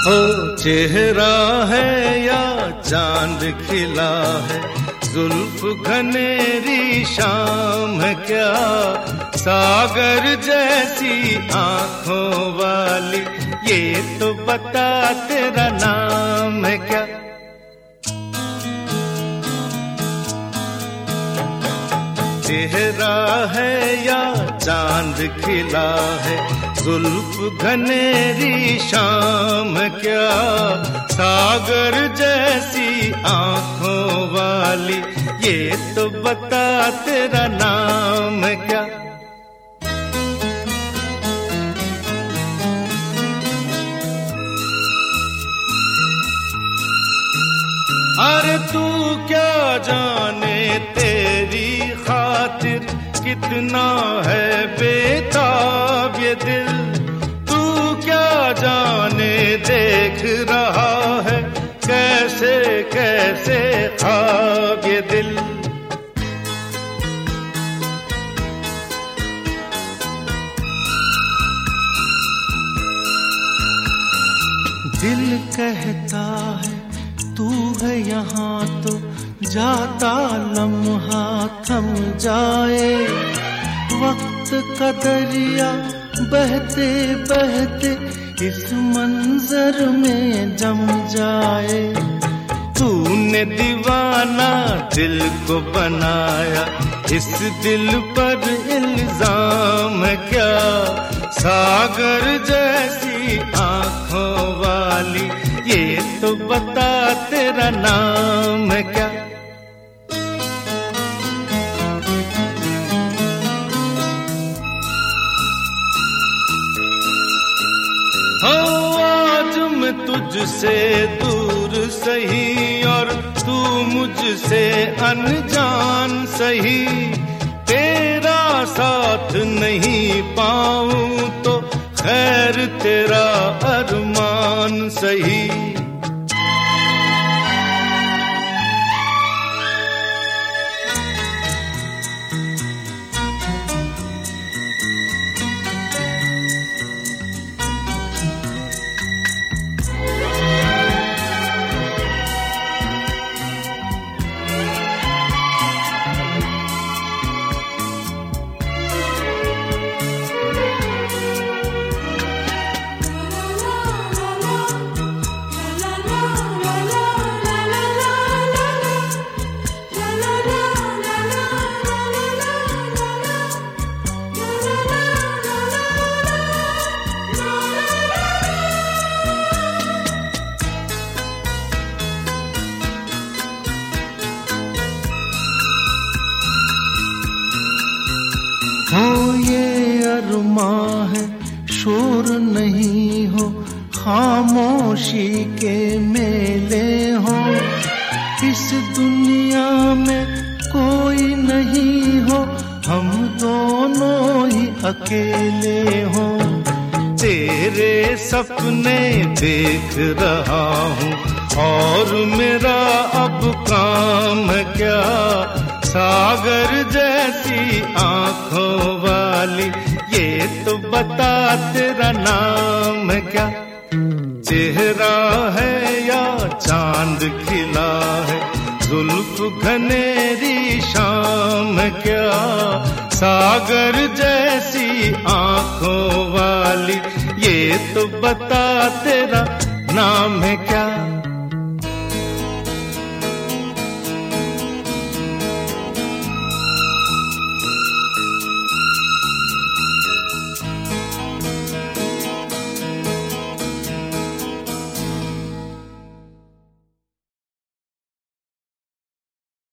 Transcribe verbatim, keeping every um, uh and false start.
हो चेहरा है या चांद खिला है, जुल्फ घनेरी शाम है क्या, सागर जैसी आंखों वाली, ये तो बता तेरा नाम है क्या। चेहरा है या चांद खिला है, जुल्फ घनेरी शाम क्या, सागर जैसी आंखों वाली, ये तो बता तेरा नाम है क्या। अरे तू क्या जाने तेरी खातिर कितना है बेताब ये दिल, तू क्या जाने देख रहा है कैसे कैसे ख्वाब ये दिल। दिल कहता है तू है यहाँ तो जाता लम्हा थम जाए, वक्त का दरिया बहते बहते इस मंजर में जम जाए। तूने दीवाना दिल को बनाया, इस दिल पर इल्जाम है क्या, सागर जैसी आंखों वाली, ये तो बता तेरा नाम है क्या। हो आज मैं तुझसे दूर सही और तू मुझसे अनजान सही, तेरा साथ नहीं पाऊं तो खैर तेरा अरमान सही। हो ये अरमां है शोर नहीं हो, खामोशी के मेले हो, इस दुनिया में कोई नहीं हो, हम दोनों ही अकेले हो। तेरे सपने देख रहा हूँ और मेरा अब काम क्या, सागर जैसी आंखों वाली, ये तो बता तेरा नाम है क्या। चेहरा है या चांद खिला है, जुल्फ घनेरी शाम क्या, सागर जैसी आंखों वाली, ये तो बता तेरा नाम है क्या।